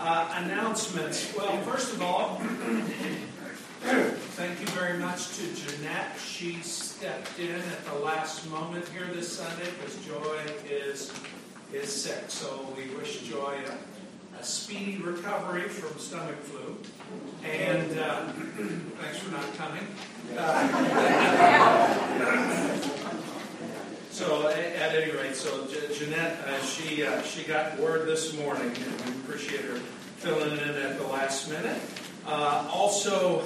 Announcements. Well, first of all, thank you very much to Jeanette. She stepped in at the last moment here this Sunday because Joy is sick. So we wish Joy a speedy recovery from stomach flu. And thanks for not coming. So at any rate, so Jeanette, she got word this morning, and we appreciate her filling in at the last minute. Also,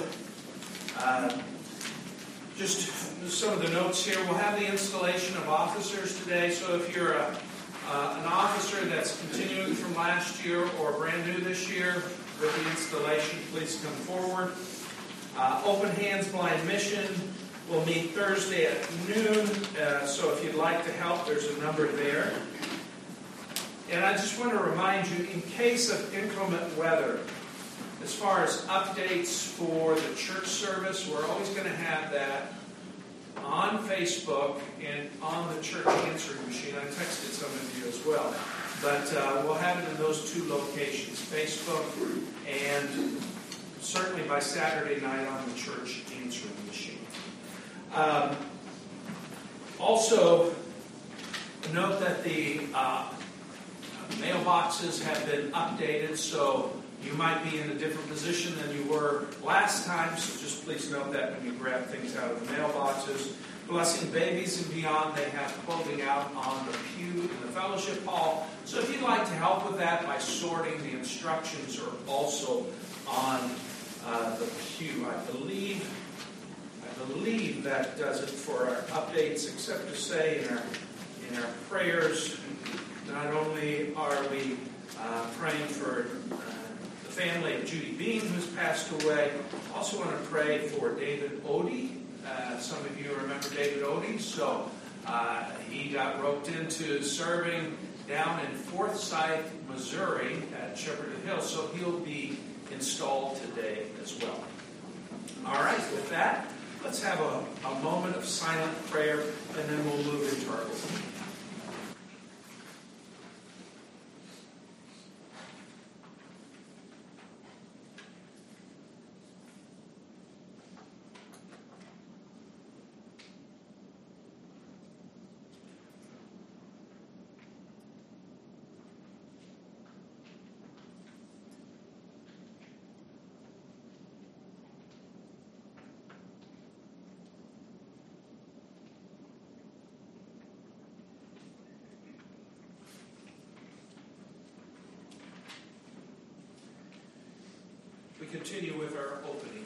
just some of the notes here. We'll have the installation of officers today. So if you're an officer that's continuing from last year or brand new this year with the installation, please come forward. Open Hands Blind Mission will meet Thursday at noon. So if you'd like to help, there's a number there. And I just want to remind you, in case of inclement weather, as far as updates for the church service, we're always going to have that on Facebook and on the church answering machine. I texted some of you as well. But we'll have it in those two locations, Facebook and certainly by Saturday night on the church answering machine. Also, note that the mailboxes have been updated, so you might be in a different position than you were last time, so just please note that when you grab things out of the mailboxes. Blessing Babies and Beyond, they have clothing out on the pew in the fellowship hall. So if you'd like to help with that by sorting, the instructions are also on the pew. I believe that does it for our updates, except to say in our prayers, not only are we praying for the family of Judy Bean, who's passed away, also want to pray for David Odie. Some of you remember David Odie. So he got roped into serving down in Forsyth, Missouri at Shepherd Hill. So he'll be installed today as well. All right, with that, let's have a moment of silent prayer, and then we'll move into our listening. We continue with our opening.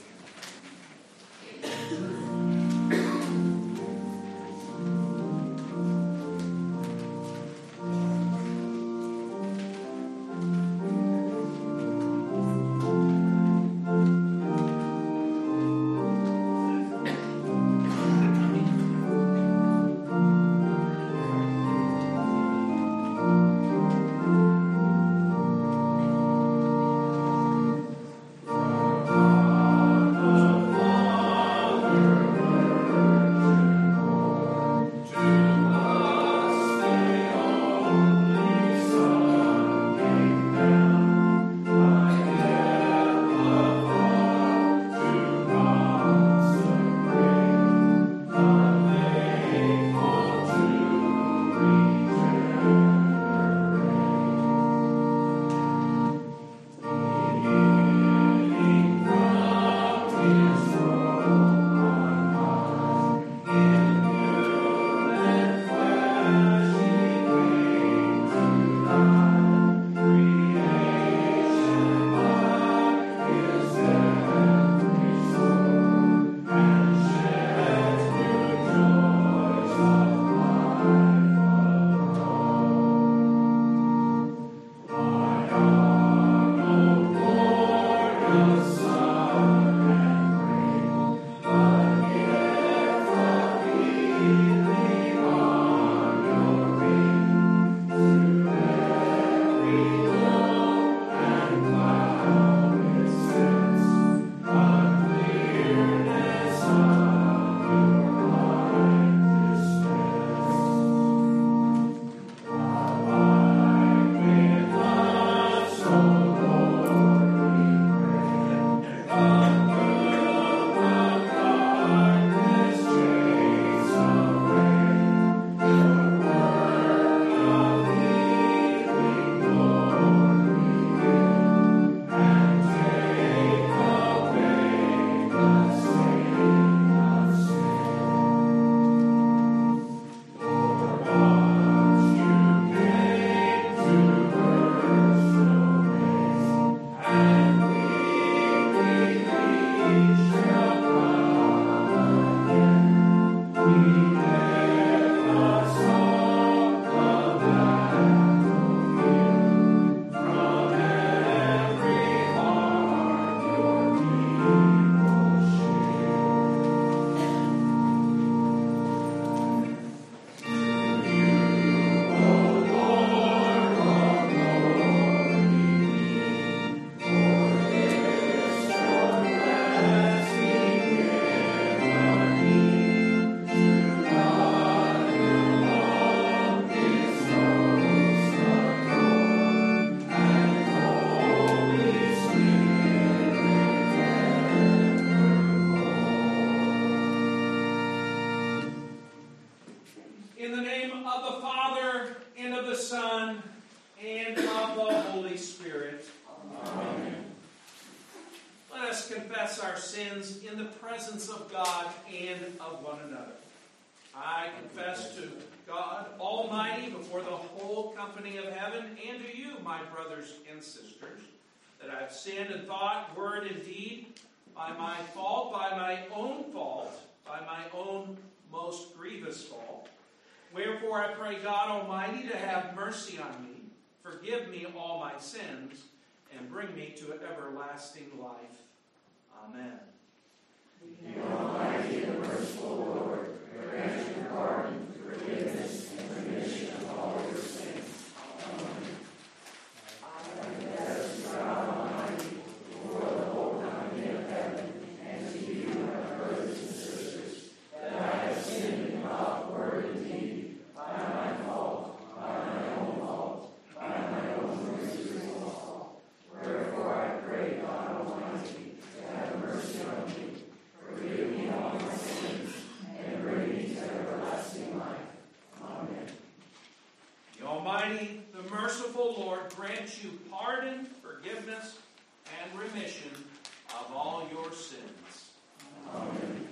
Holy Spirit. Amen. Let us confess our sins in the presence of God and of one another. I confess to God Almighty before the whole company of heaven and to you, my brothers and sisters, that I have sinned in thought, word, and deed, by my fault, by my own fault, by my own most grievous fault. Wherefore I pray God Almighty to have mercy on me, forgive me all my sins, and bring me to everlasting life. Amen. The Almighty and merciful Lord, grant your pardon, forgiveness, and remission of all your sins. Amen. I confess to God Almighty, before the whole company of heaven, and to you, my brothers and sisters, that I have sinned in thought, word, and deed, by my fault, by my own fault, by my own grievous fault. Wherefore I pray God Almighty to have mercy on me, forgive me all my sins, and bring me to everlasting life. Amen. The Almighty, the merciful Lord, grant you pardon, forgiveness, and remission of all your sins. Amen.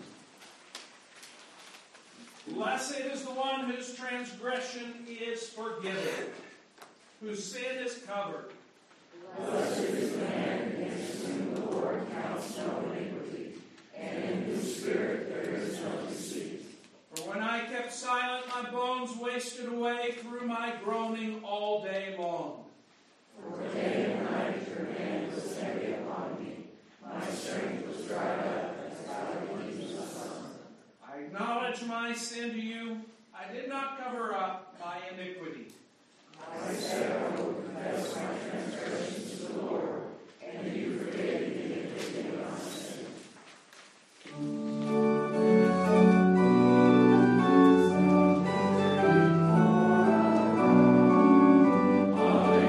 Blessed is the one whose transgression is forgiven, whose sin is covered. Blessed is the man against whom the Lord counts no iniquity, and in whose spirit there is no deceit. For when I kept silent, my bones wasted away through my groaning all day long. For day and night your hand was heavy upon me. My strength was dried up as by the heat of the sun. I acknowledge my sin to you. I did not cover up my iniquity. I said I will confess my transgressions to the Lord, and you forgave the iniquity of my sin. Amen.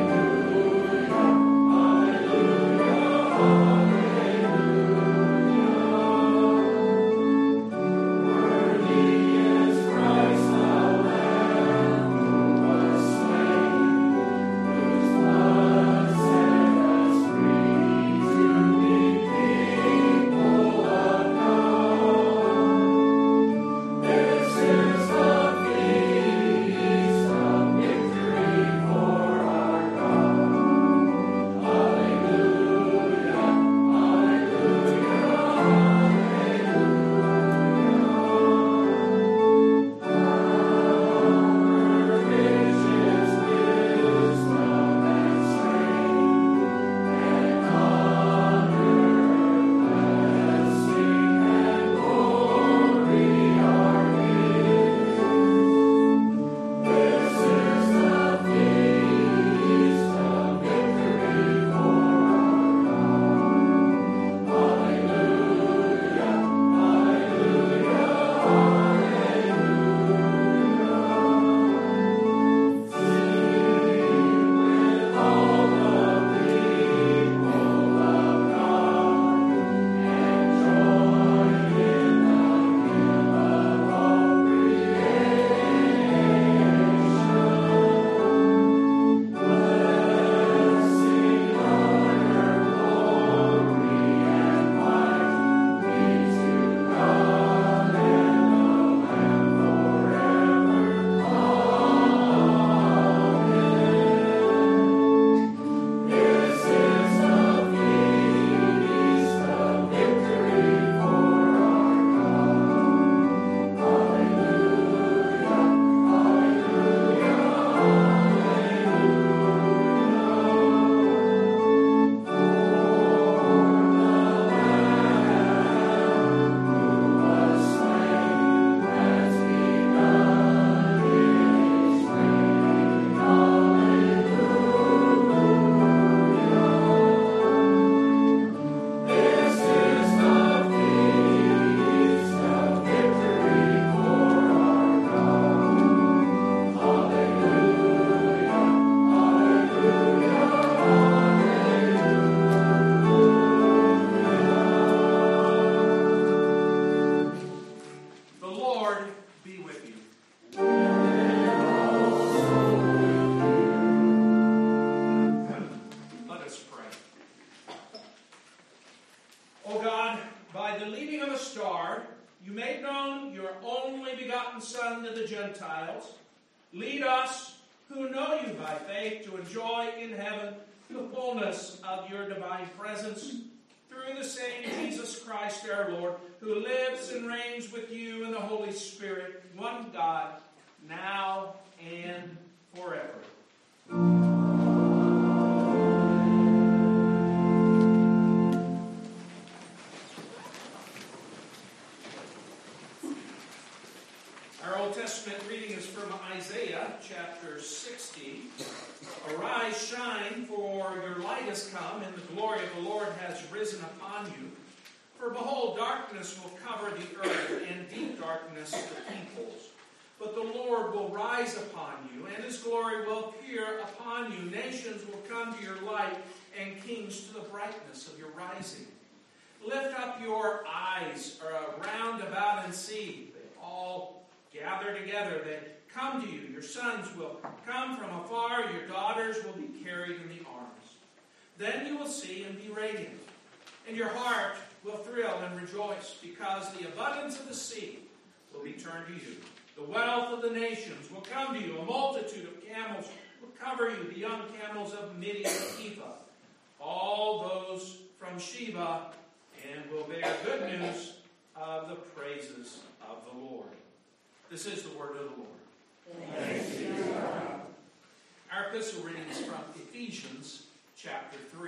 the Gentiles. Lead us who know you by faith to enjoy in heaven the fullness of your divine presence, through the same Jesus Christ our Lord, who lives and reigns with you in the Holy Spirit, one God, now and forever. Our Old Testament reading is from Isaiah chapter 60. Arise, shine, for your light has come, and the glory of the Lord has risen upon you. For behold, darkness will cover the earth, and deep darkness the peoples. But the Lord will rise upon you, and his glory will appear upon you. Nations will come to your light, and kings to the brightness of your rising. Lift up your eyes round about and see. They all gather together. They come to you. Your sons will come from afar. Your daughters will be carried in the arms. Then you will see and be radiant, and your heart will thrill and rejoice, because the abundance of the sea will be turned to you. The wealth of the nations will come to you. A multitude of camels will cover you, the young camels of Midian and Ephah, all those from Sheba, and will bear good news of the praises of the Lord. This is the word of the Lord. Thanks be to God. Our epistle reading is from Ephesians chapter 3.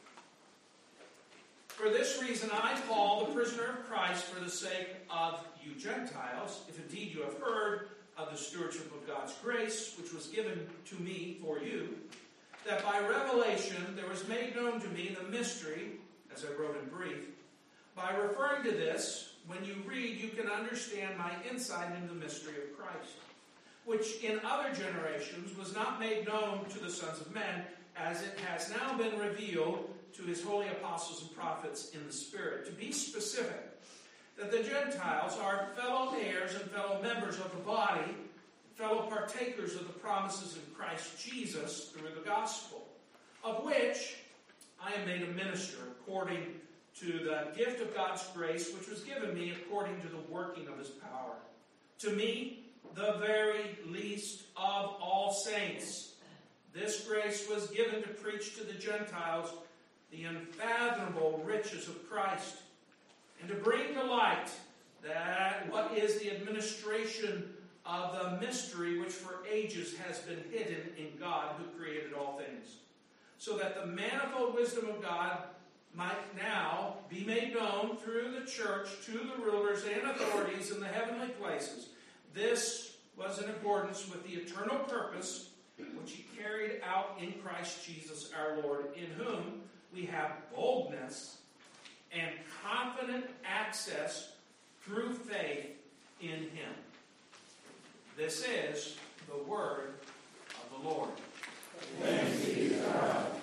For this reason I, Paul, the prisoner of Christ, for the sake of you Gentiles, if indeed you have heard of the stewardship of God's grace, which was given to me for you, that by revelation there was made known to me the mystery, as I wrote in brief. By referring to this, when you read, you can understand my insight into the mystery of Christ, which in other generations was not made known to the sons of men, as it has now been revealed to his holy apostles and prophets in the Spirit. To be specific, that the Gentiles are fellow heirs and fellow members of the body, fellow partakers of the promises in Christ Jesus through the gospel, of which I am made a minister according to the gift of God's grace, which was given me according to the working of his power. To me, the very least of all saints, this grace was given to preach to the Gentiles the unfathomable riches of Christ, and to bring to light that what is the administration of the mystery which for ages has been hidden in God who created all things, so that the manifold wisdom of God might now be made known through the church to the rulers and authorities in the heavenly places. This was in accordance with the eternal purpose which he carried out in Christ Jesus our Lord, in whom we have boldness and confident access through faith in him. This is the word of the Lord. Thanks be to God.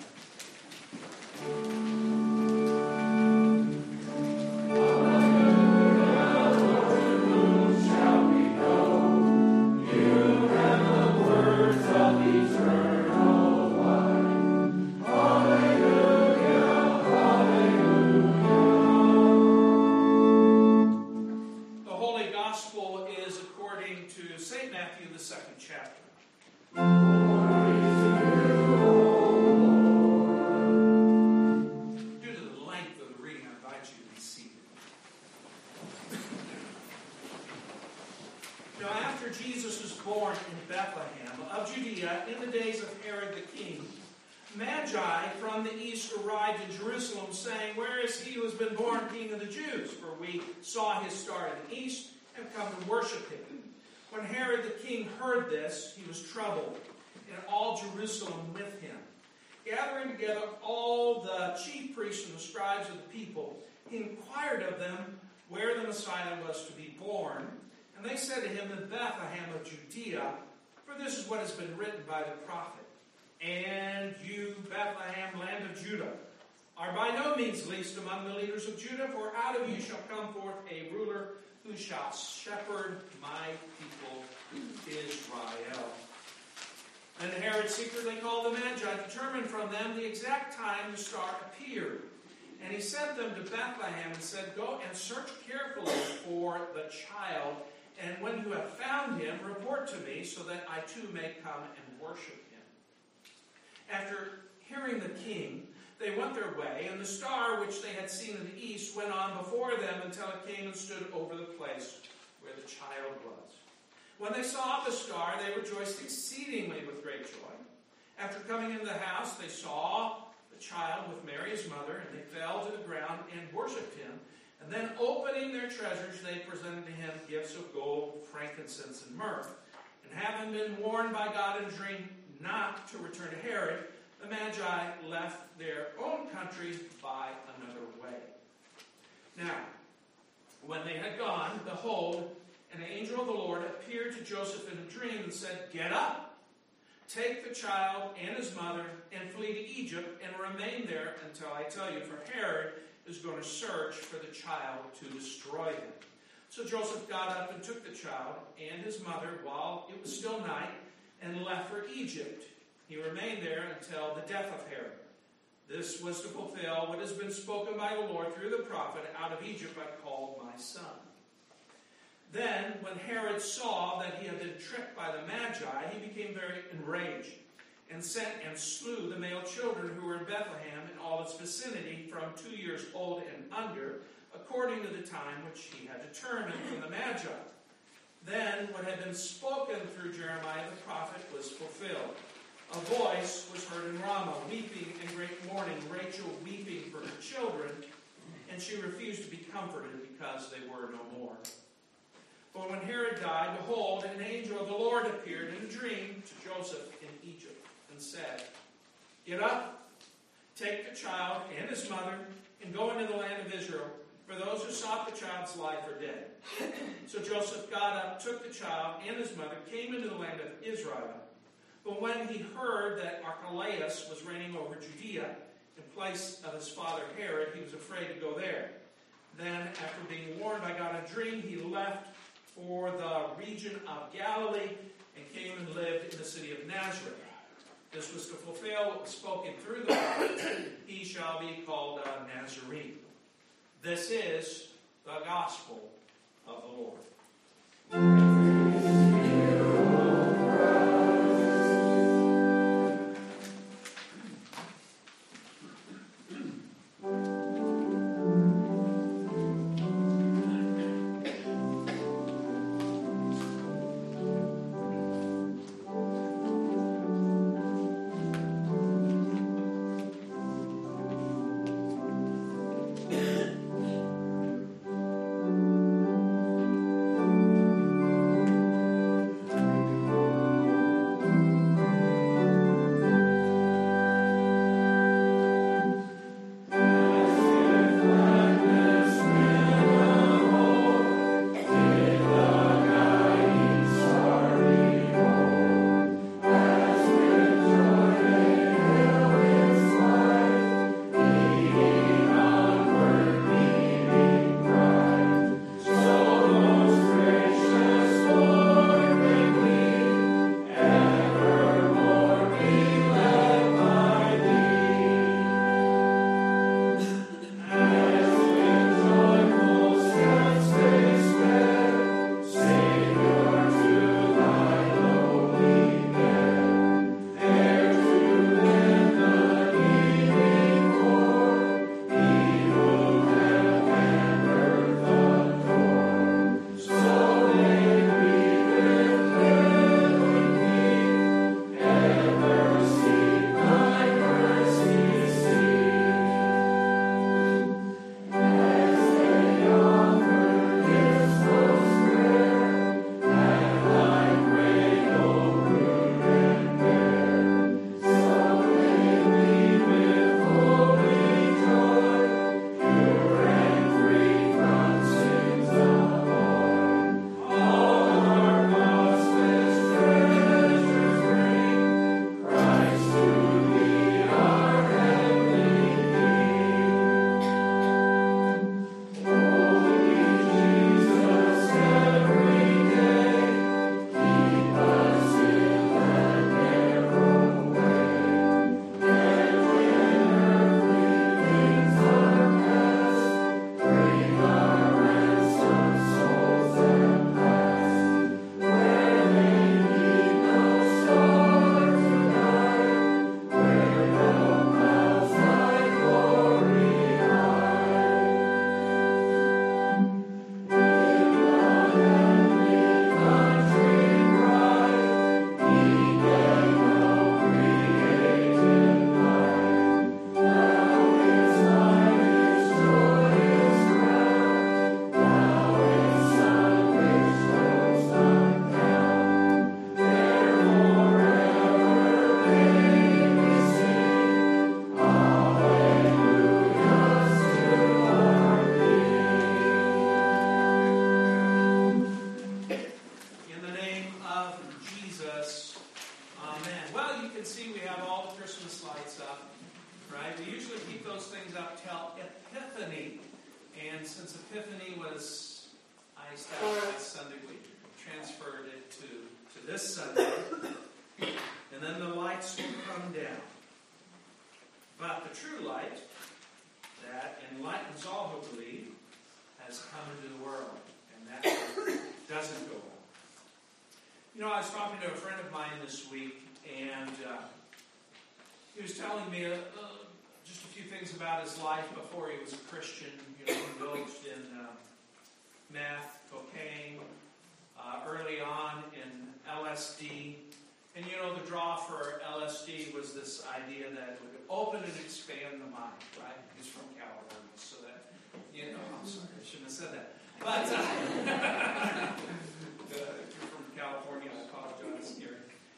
Magi from the east arrived in Jerusalem, saying, "Where is he who has been born King of the Jews? For we saw his star in the east and come to worship him." When Herod the king heard this, he was troubled, and all Jerusalem with him. Gathering together all the chief priests and the scribes of the people, he inquired of them where the Messiah was to be born. And they said to him, "In Bethlehem of Judea, for this is what has been written by the prophet. And you, Bethlehem, land of Judah, are by no means least among the leaders of Judah, for out of you shall come forth a ruler who shall shepherd my people Israel." And Herod secretly called the Magi, determined from them the exact time the star appeared. And he sent them to Bethlehem and said, "Go and search carefully for the child, And when you have found him, report to me, so that I too may come and worship him." After hearing the king, they went their way, and the star which they had seen in the east went on before them until it came and stood over the place where the child was. When they saw the star, they rejoiced exceedingly with great joy. After coming into the house, they saw the child with Mary his mother, and they fell to the ground and worshipped him. And then opening their treasures, they presented to him gifts of gold, frankincense, and myrrh. And having been warned by God in a dream not to return to Herod, the Magi left their own country by another way. Now, when they had gone, behold, an angel of the Lord appeared to Joseph in a dream and said, "Get up, take the child and his mother, and flee to Egypt, and remain there until I tell you, for Herod is going to search for the child to destroy him." So Joseph got up and took the child and his mother while it was still night, and left for Egypt. He remained there until the death of Herod. This was to fulfill what has been spoken by the Lord through the prophet, "Out of Egypt I called my son." Then, when Herod saw that he had been tricked by the Magi, he became very enraged, and sent and slew the male children who were in Bethlehem and all its vicinity from 2 years old and under, according to the time which he had determined from the Magi. Then what had been spoken through Jeremiah the prophet was fulfilled. A voice was heard in Ramah, weeping in great mourning, Rachel weeping for her children, and she refused to be comforted because they were no more. But when Herod died, behold, an angel of the Lord appeared in a dream to Joseph in Egypt, and said, "Get up, take the child and his mother, and go into the land of Israel, for those who sought the child's life are dead." So Joseph got up, took the child and his mother, came into the land of Israel. But when he heard that Archelaus was reigning over Judea in place of his father Herod, he was afraid to go there. Then, after being warned by God in a dream, he left for the region of Galilee and came and lived in the city of Nazareth. This was to fulfill what was spoken through the prophets, "He shall be called a Nazarene." This is the gospel of the Lord. we usually keep those things up till Epiphany. And since Epiphany was iced out last Sunday, we transferred it to this Sunday. And then the lights will come down. But the true light that enlightens all who believe has come into the world. And that doesn't go on. You know, I was talking to a friend of mine this week, and he was telling me just a few things about his life before he was a Christian. You know, he indulged in meth, cocaine, early on in LSD. And you know, the draw for LSD was this idea that it would open and expand the mind, right? He's from California, so that, you know, I'm sorry, I shouldn't have said that. But if you're from California, I apologize, Gary.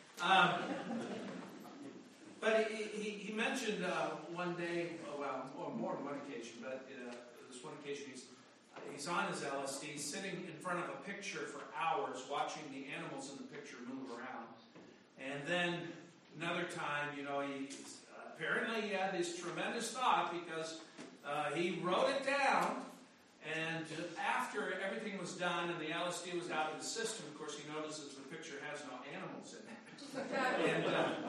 But he mentioned one day, well, more than one occasion, but this one occasion he's on his LSD, sitting in front of a picture for hours, watching the animals in the picture move around. And then another time, you know, apparently he had this tremendous thought because he wrote it down. And after everything was done and the LSD was out of the system, of course, he notices the picture has no animals in it.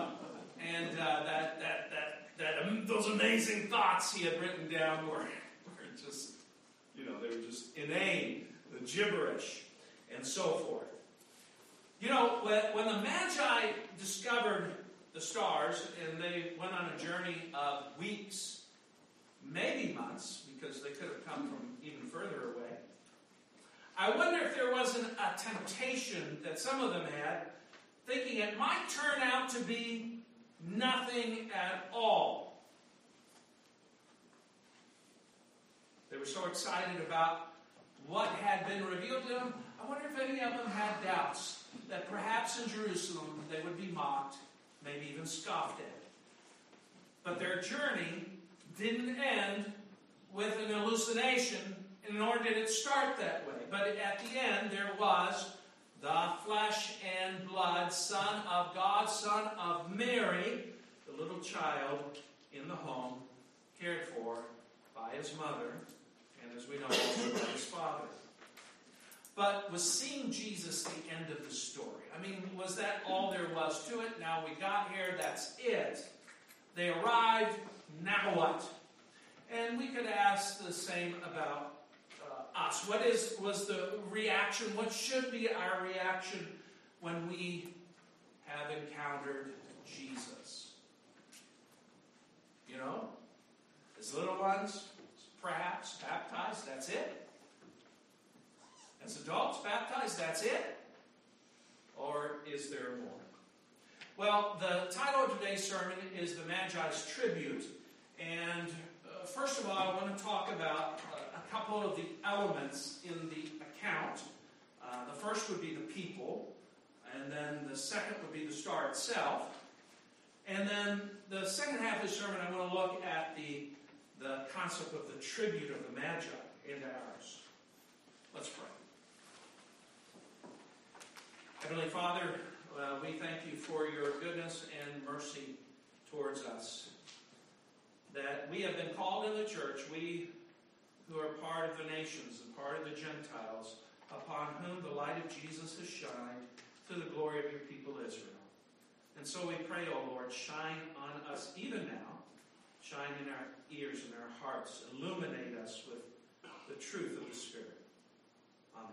And those amazing thoughts he had written down were just, you know, they were just inane, gibberish, and so forth. You know, when the Magi discovered the stars, and they went on a journey of weeks, maybe months, because they could have come from even further away, I wonder if there wasn't a temptation that some of them had, thinking it might turn out to be nothing at all. They were so excited about what had been revealed to them. I wonder if any of them had doubts that perhaps in Jerusalem they would be mocked, maybe even scoffed at. But their journey didn't end with an hallucination, nor did it start that way. But at the end, there was the flesh and blood Son of God, Son of Mary, the little child in the home, cared for by his mother, and as we know, also by his father. But was seeing Jesus the end of the story? I mean, was that all there was to it? Now we got here, that's it. They arrived, now what? And we could ask the same about us. What was the reaction? What should be our reaction when we have encountered Jesus? You know, as little ones, perhaps baptized, that's it. As adults, baptized, that's it? Or is there more? Well, the title of today's sermon is The Magi's Tribute. And first of all, I want to talk about a couple of the elements in the account. The first would be the people. And then the second would be the star itself. And then the second half of the sermon, I want to look at the concept of the tribute of the Magi into ours. Let's pray. Heavenly Father, we thank you for your goodness and mercy towards us. That we have been called in the church, we who are part of the nations and part of the Gentiles, upon whom the light of Jesus has shined to the glory of your people Israel. And so we pray, O Lord, shine on us even now. Shine in our ears and our hearts. Illuminate us with the truth of the Spirit. Amen.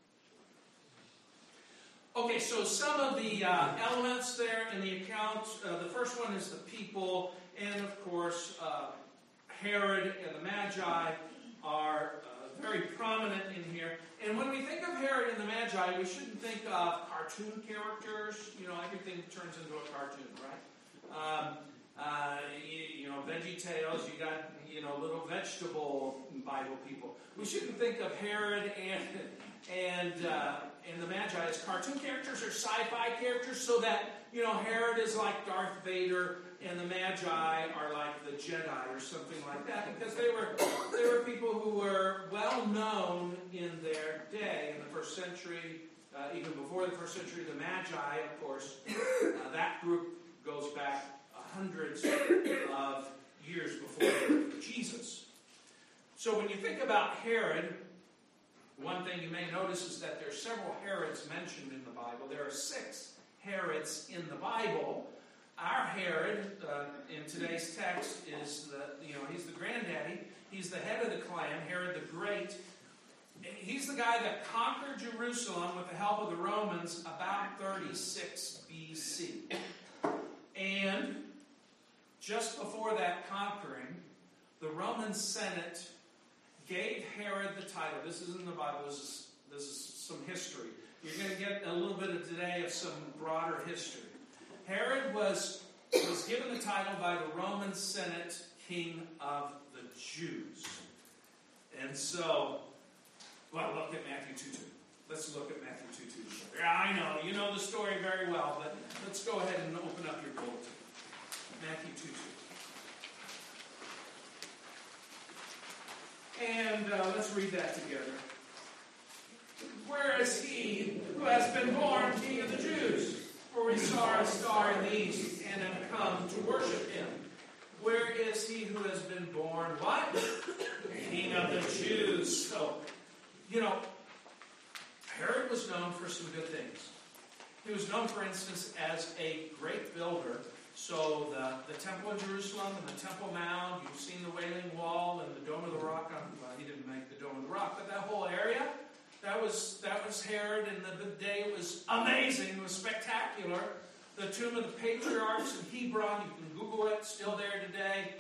Okay, so some of the elements there in the account. The first one is the people. And, of course, Herod and the Magi are very prominent in here. And when we think of Herod and the Magi, we shouldn't think of cartoon characters. You know, everything turns into a cartoon, right? Veggie Tales, you got, little vegetable Bible people. We shouldn't think of Herod and the Magi as cartoon characters or sci-fi characters, so that, Herod is like Darth Vader and the Magi are like the Jedi or something like that, because they were people who were well known in their day, in the first century, even before the first century. The Magi, of course, that group goes back hundreds of years before So when you think about Herod, one thing you may notice is that there are several Herods mentioned in the Bible. There are 6 Herods in the Bible. Our Herod, in today's text, is he's the granddaddy. He's the head of the clan, Herod the Great. He's the guy that conquered Jerusalem with the help of the Romans about 36 BC. And just before that conquering, the Roman Senate gave Herod the title. This is in the Bible. This is some history. You're going to get a little bit of today of some broader history. Herod was given the title by the Roman Senate, King of the Jews. And so, well, look at Matthew 2:2. Let's look at Matthew 2:2. Yeah, I know. You know the story very well, but let's go ahead and open up your bulletin. Matthew 2:2. And let's read that together. Where is he who has been born King of the Jews? For we saw a star in the east and have come to worship him. Where is he who has been born? What? King of the Jews. So, Herod was known for some good things. He was known, for instance, as a great builder. So the Temple of Jerusalem and the Temple Mount, you've seen the Wailing Wall and the Dome of the Rock. Well, he didn't make the Dome of the Rock, but that whole area, that was Herod. And the day it was amazing. It was spectacular. The Tomb of the Patriarchs in Hebron, you can Google it, still there today.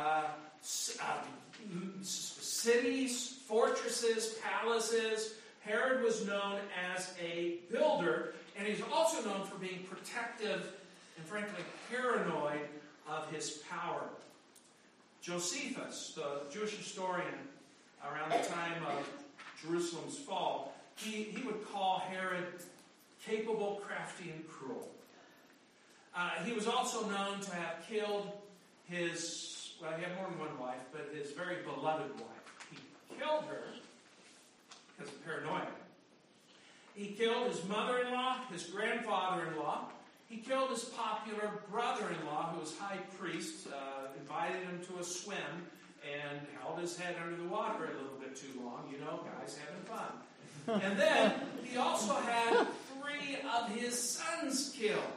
Cities, fortresses, palaces. Herod was known as a builder, and he's also known for being protective and frankly paranoid of his power. Josephus, the Jewish historian around the time of Jerusalem's fall, he would call Herod capable, crafty, and cruel. He was also known to have killed he had more than one wife, but his very beloved wife. He killed her because of paranoia. He killed his mother-in-law, his grandfather-in-law. He killed his popular brother-in-law, who was high priest, invited him to a swim, and held his head under the water a little bit too long. Guys having fun. And then he also had 3 of his sons killed.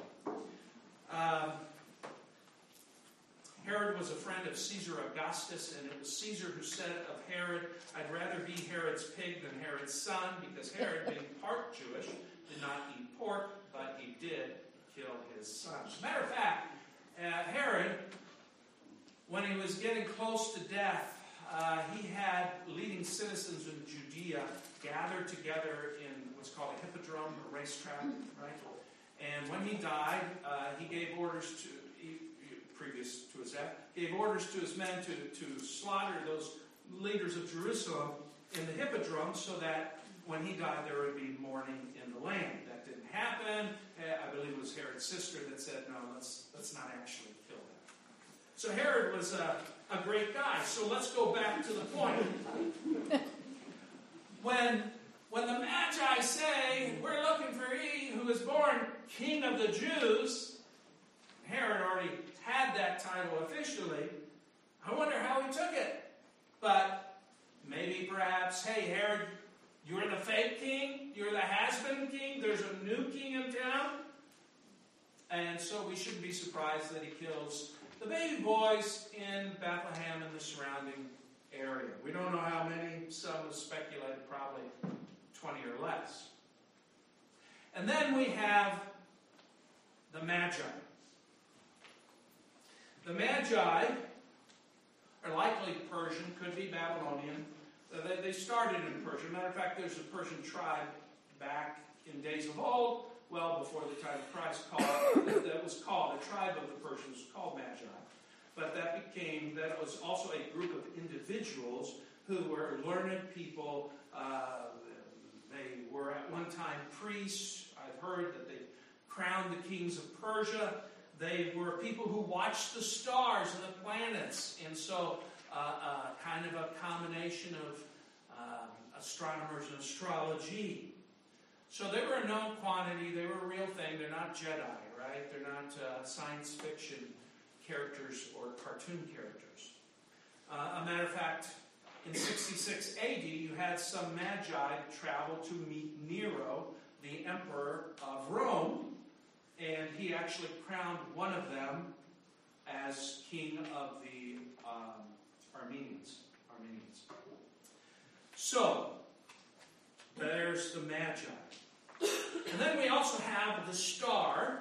Herod was a friend of Caesar Augustus, and it was Caesar who said of Herod, "I'd rather be Herod's pig than Herod's son," because Herod, being part Jewish, did not eat pork, but he did kill his sons. As a matter of fact, Herod, when he was getting close to death, he had leading citizens in Judea gathered together in what's called a hippodrome, a racetrack, right? And when he died, he gave orders previous to his death, gave orders to his men to slaughter those leaders of Jerusalem in the hippodrome so that when he died there would be mourning in the land. That didn't happen. I believe it was Herod's sister that said, no, let's not actually kill them. So Herod was a great guy. So let's go back to the point. When the Magi say, we're looking for he who is born King of the Jews, Herod already had that title officially. I wonder how he took it. But maybe perhaps, hey Herod, you're the fake king? You're the has-been king? There's a new king in town? And so we shouldn't be surprised that he kills the baby boys in Bethlehem and the surrounding area. We don't know how many. Some have speculated probably 20 or less. And then we have the Magi. The Magi are likely Persian, could be Babylonian. They started in Persia. Matter of fact, there's a Persian tribe back in days of old, well before the time of Christ, that was called, a tribe of the Persians was called Magi. But that was also a group of individuals who were learned people. They were at one time priests. I've heard that they crowned the kings of Persia. They were people who watched the stars and the planets. And so kind of a combination of astronomers and astrology. So they were a known quantity. They were a real thing. They're not Jedi, right? They're not science fiction characters or cartoon characters. A matter of fact, in 66 AD, you had some magi travel to meet Nero, the emperor of Rome, and he actually crowned one of them as king of the Armenians. So, there's the magi. And then we also have the star.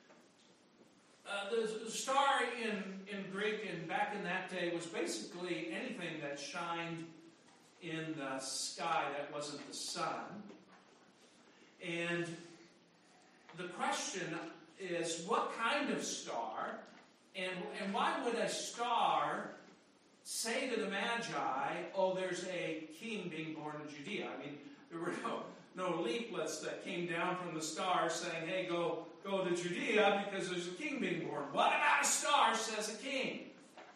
The star in Greek and back in that day was basically anything that shined in the sky that wasn't the sun. And the question is, what kind of star? And why would a star say to the Magi, oh, there's a king being born in Judea? I mean, there were no leaflets that came down from the star saying, hey, go to Judea because there's a king being born. What about a star says a king?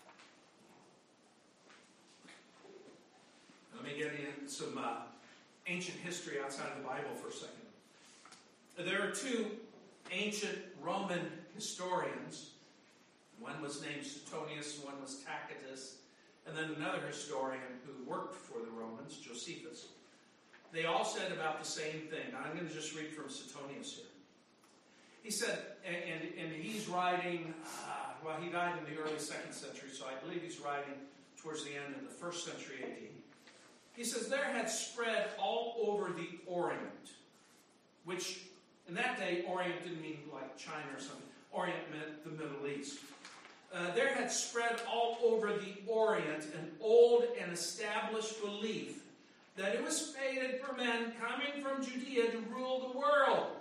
Let me get into some ancient history outside of the Bible for a second. There are two ancient Roman historians. One was named Suetonius, one was Tacitus, and then another historian who worked for the Romans, Josephus. They all said about the same thing. I'm going to just read from Suetonius here. He said, and he's writing, he died in the early 2nd century, so I believe he's writing towards the end of the 1st century AD. He says, there had spread all over the Orient, which in that day, Orient didn't mean like China or something. Orient meant the Middle East. There had spread all over the Orient an old and established belief that it was fated for men coming from Judea to rule the world.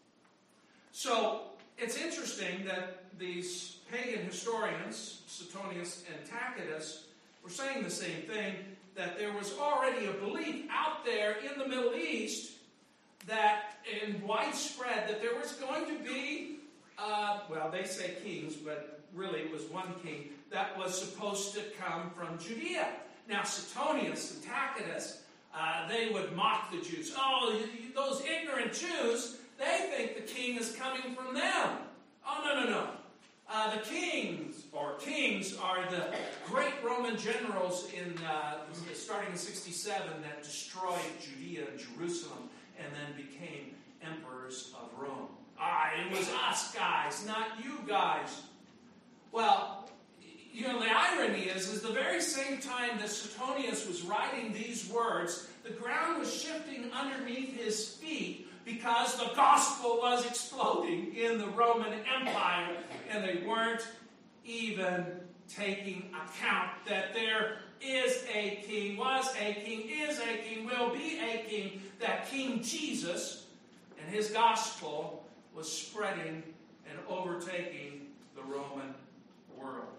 So, it's interesting that these pagan historians, Suetonius and Tacitus, were saying the same thing, that there was already a belief out there in the Middle East that, in widespread, that there was going to be, they say kings, but really it was one king that was supposed to come from Judea. Now, Suetonius and Tacitus, they would mock the Jews. Oh, those ignorant Jews, they think the king is coming from them. Oh, no. The kings are the great Roman generals starting in 67 that destroyed Judea and Jerusalem and then became emperors of Rome. It was us guys, not you guys. Well, the irony is the very same time that Suetonius was writing these words, the ground was shifting underneath his feet because the gospel was exploding in the Roman Empire, and they weren't even taking account that there is a king, was a king, is a king, will be a king, that King Jesus and his gospel was spreading and overtaking the Roman world.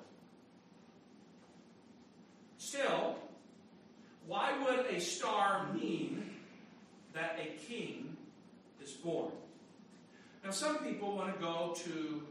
Still, why would a star mean that a king is born? Now, some people want to go to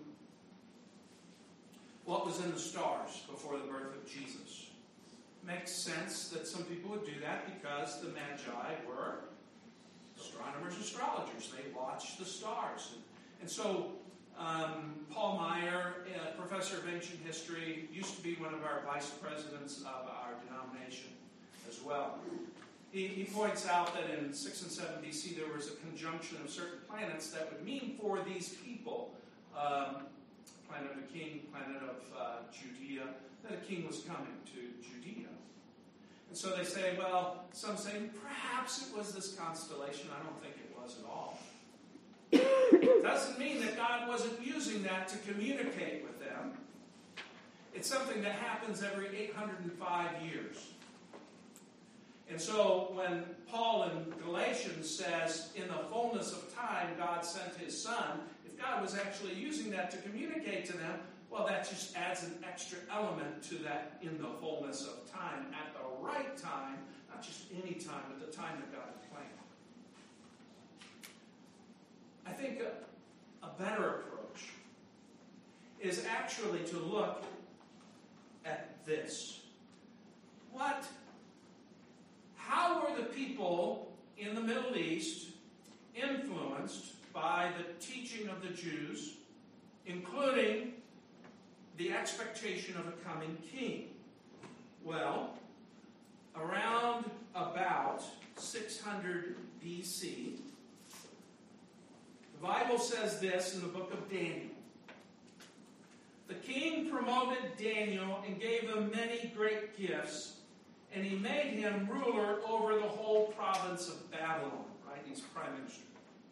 what was in the stars before the birth of Jesus. Makes sense that some people would do that because the Magi were astronomers, astrologers. They watched the stars. And so, Paul Meyer, a professor of ancient history, used to be one of our vice presidents of our denomination as well. He points out that in 6 and 7 BC there was a conjunction of certain planets that would mean for these people, planet of a king, planet of Judea, that a king was coming to Judea. And so they say, some say perhaps it was this constellation. I don't think it was at all. It doesn't mean that God wasn't using that to communicate with them. It's something that happens every 805 years. And so when Paul in Galatians says, in the fullness of time, God sent his Son, if God was actually using that to communicate to them, that just adds an extra element to that in the fullness of time, at the right time, not just any time, but the time that God had planned. I think a better approach is actually to look at this. How were the people in the Middle East influenced by the teaching of the Jews, including the expectation of a coming king? Around 600 BC, the Bible says this in the book of Daniel. The king promoted Daniel and gave him many great gifts, and he made him ruler over the whole province of Babylon, right? He's prime minister.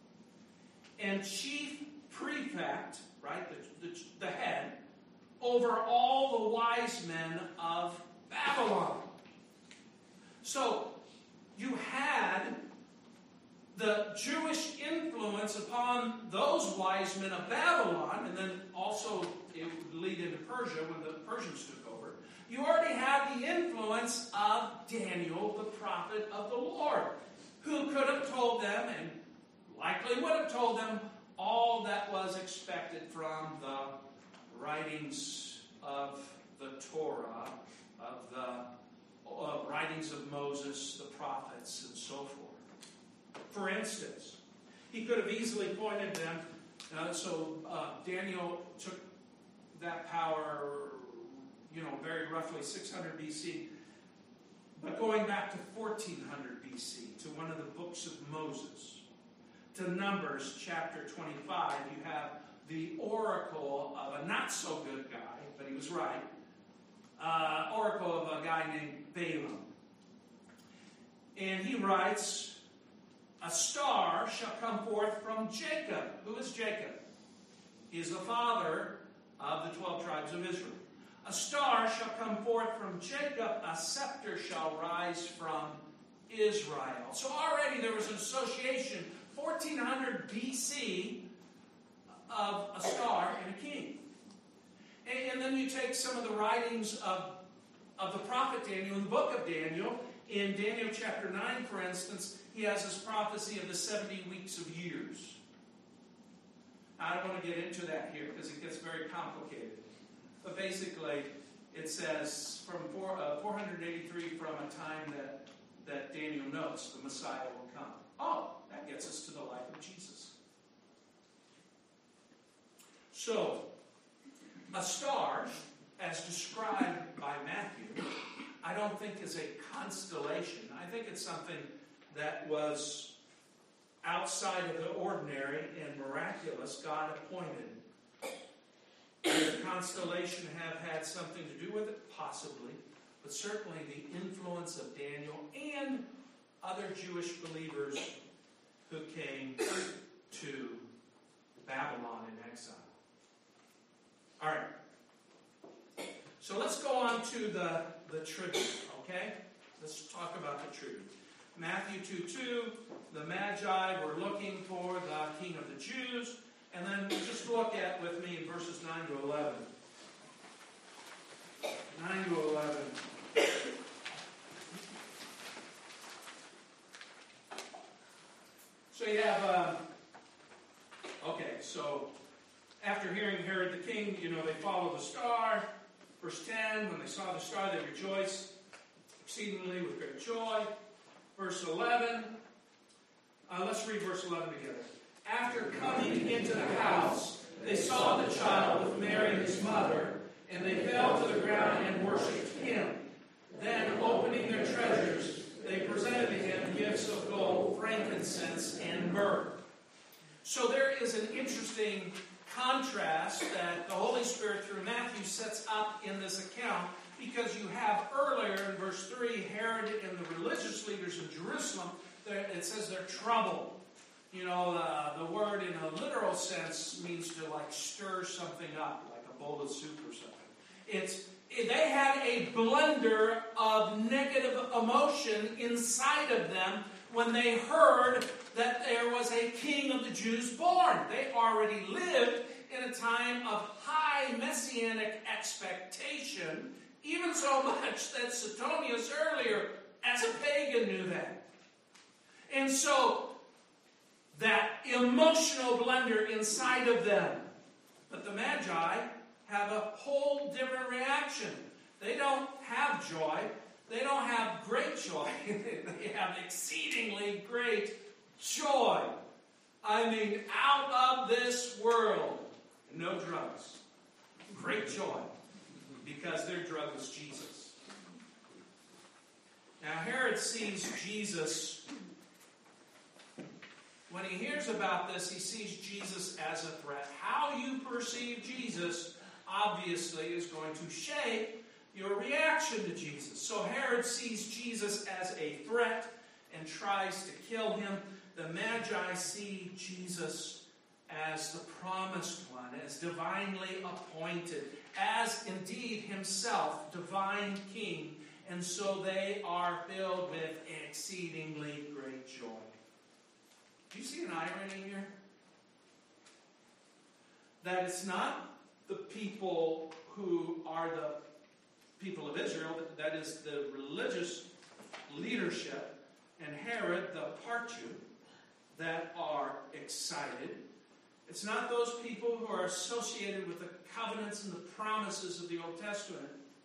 And chief prefect, right, the head, over all the wise men of Babylon. So, you had the Jewish influence upon those wise men of Babylon, and then also it would lead into Persia when the Persians took over. You already had the influence of Daniel, the prophet of the Lord, who could have told them, and likely would have told them, all that was expected from the writings of the Torah, of the writings of Moses, the prophets, and so forth. For instance, he could have easily pointed them, Daniel took that power, very roughly 600 BC, but going back to 1400 BC, to one of the books of Moses, to Numbers chapter 25, you have the oracle of a not-so-good guy, but he was right, oracle of a guy named Balaam. And he writes, a star shall come forth from Jacob. Who is Jacob? He is the father of the 12 tribes of Israel. A star shall come forth from Jacob, a scepter shall rise from Israel. So already there was an association, 1400 BC, of a star and a king. And then you take some of the writings of the prophet Daniel in the book of Daniel. In Daniel chapter 9, for instance, he has this prophecy of the 70 weeks of years. I don't want to get into that here because it gets very complicated. But basically, it says from 483 from a time that Daniel notes the Messiah will come. Oh, that gets us to the life of Jesus. So, a star, as described by Matthew, I don't think is a constellation. I think it's something that was outside of the ordinary and miraculous, God appointed. Does the constellation have had something to do with it? Possibly. But certainly the influence of Daniel and other Jewish believers who came to Babylon in exile. All right. So let's go on to the tribute, okay? Let's talk about the tribute. Matthew 2:2, the Magi were looking for the King of the Jews. And then just look at with me in verses 9 to 11. 9 to 11. So you have, so after hearing Herod the king, they follow the star. Verse 10, when they saw the star, they rejoiced exceedingly with great joy. Verse 11, let's read verse 11 together. After coming into the house, they saw the child with Mary his mother, and they fell to the ground and worshipped him. Then, opening their treasures, they presented to him gifts of gold, frankincense, and myrrh. So there is an interesting contrast that the Holy Spirit through Matthew sets up in this account, because you have earlier in verse 3, Herod and the religious leaders of Jerusalem, it says they're troubled. The word in a literal sense means to stir something up, like a bowl of soup or something. They had a blunder of negative emotion inside of them when they heard that there was a king of the Jews born. They already lived in a time of high messianic expectation, even so much that Suetonius earlier, as a pagan, knew that. And so, that emotional blunder inside of them. But the Magi have a whole different reaction. They don't have joy. They don't have great joy. They have exceedingly great joy. I mean, out of this world. No drugs. Great joy. Because their drug was Jesus. Now, Herod sees Jesus when he hears about this, he sees Jesus as a threat. How you perceive Jesus, obviously, is going to shape your reaction to Jesus. So Herod sees Jesus as a threat and tries to kill him. The Magi see Jesus as the promised one, as divinely appointed, as indeed himself, divine king. And so they are filled with exceedingly great joy. Do you see an irony here? That it's not the people who are the people of Israel, that is the religious leadership, and Herod, the Parchu, that are excited. It's not those people who are associated with the covenants and the promises of the Old Testament,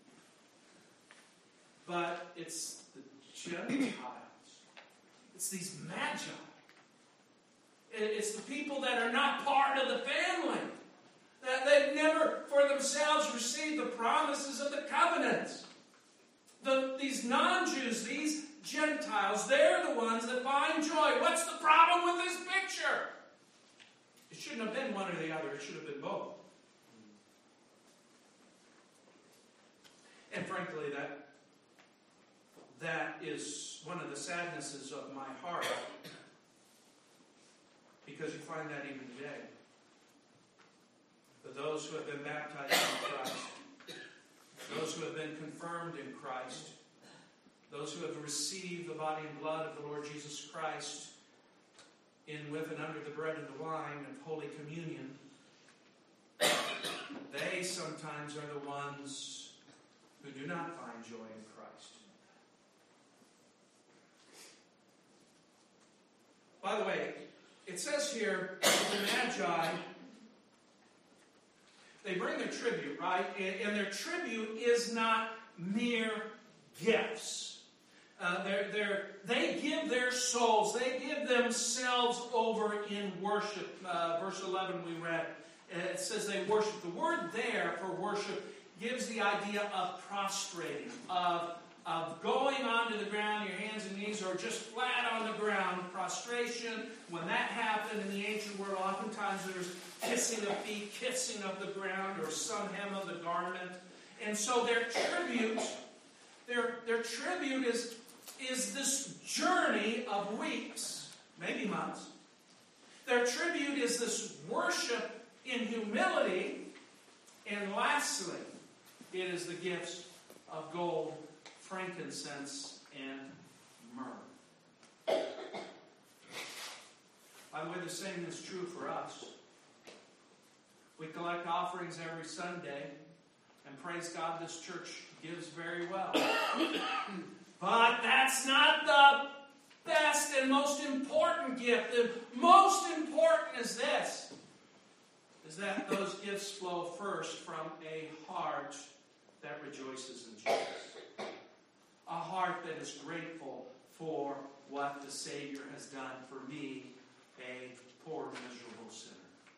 but it's the Gentiles. It's these Magi. It's the people that are not part of the family, that they've never for themselves received the promises of the covenants. These non-Jews, these Gentiles, they're the ones that find joy. What's the problem with this picture? It shouldn't have been one or the other. It should have been both. And frankly, that is one of the sadnesses of my heart, because you find that even today. For those who have been baptized in Christ, those who have been confirmed in Christ, those who have received the body and blood of the Lord Jesus Christ in, with, and under the bread and the wine of Holy Communion, they sometimes are the ones who do not find joy in Christ. By the way, it says here, the Magi, they bring their tribute, right? And their tribute is not mere gifts. They give their souls, they give themselves over in worship. Verse 11 we read, it says they worship. The word there for worship gives the idea of prostrating, of going onto the ground, your hands and knees, or just flat on the ground. Prostration, when that happened in the ancient world, oftentimes there's kissing of feet, kissing of the ground, or some hem of the garment. And so their tribute is this journey of weeks, maybe months. Their tribute is this worship in humility. And lastly, it is the gifts of gold, frankincense, and myrrh. By the way, the same is true for us. We collect offerings every Sunday, and praise God, this church gives very well. But that's not the best and most important gift. The most important is this, is that those gifts flow first from a heart that rejoices in Jesus. A heart that is grateful for what the Savior has done for me, a poor, miserable sinner.